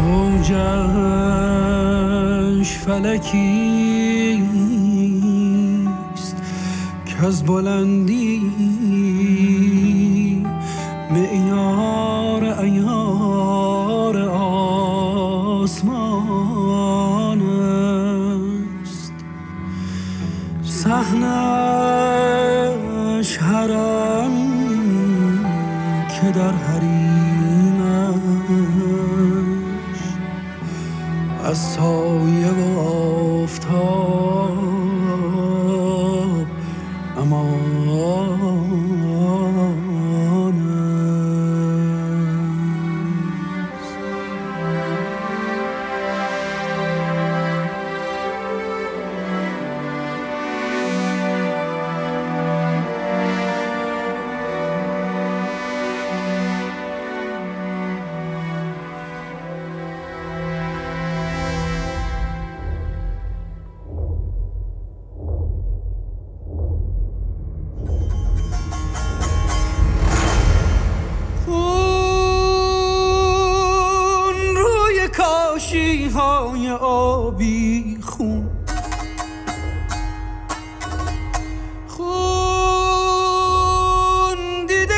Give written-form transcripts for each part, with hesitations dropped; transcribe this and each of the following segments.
موجش فلکیست که از بلندی معیار عیار آسمان است. صحنش حرم که در حریمش از سایه و آفتاب امان های آبی خون دیده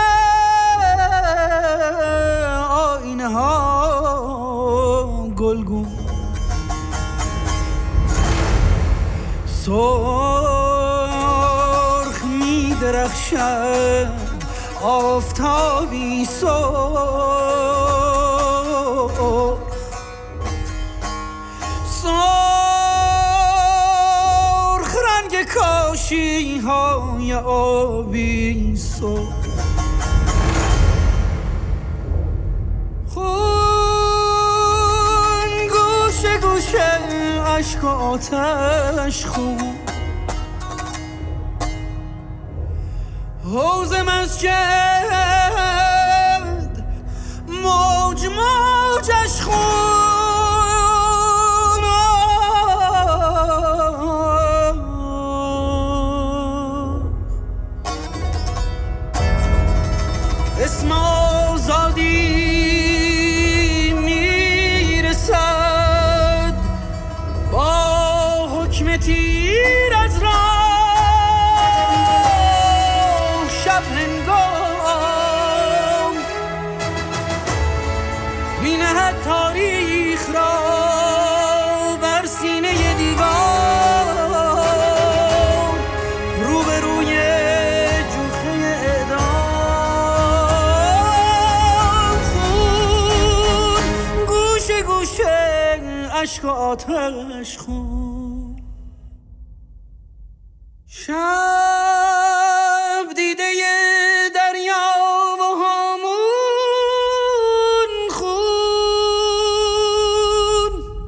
آینه ها گلگون سرخ می درخشد آفتابی سرخ رنگ کاشی های آبی خون گوشه گوشه عشق و آتش خون حوض مسجد موج موجش خون اسم آزادی میرسد با حکم تیر از راه شب هنگام مینهد تاریخ را بر سینه دیوار روبروی جوخه اعدام خون گوشه گوشه عشق و آتش خون شب دیده دریا و هامون خون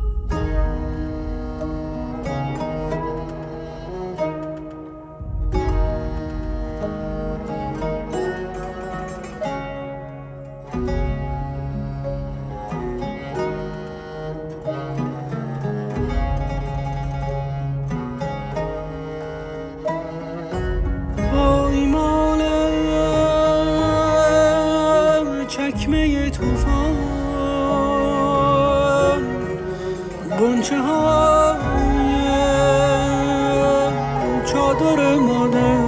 چکمه توفان غنچه های چادر مادر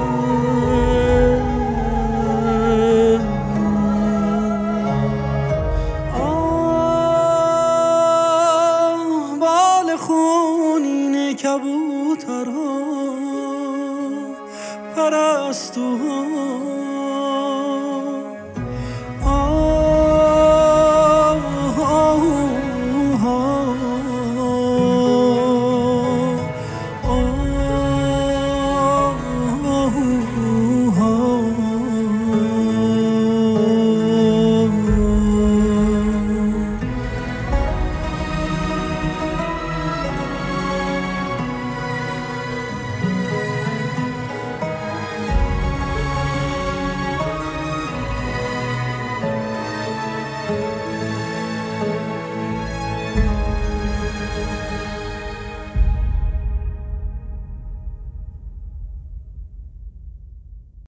بال خونین کبوترها پرستوها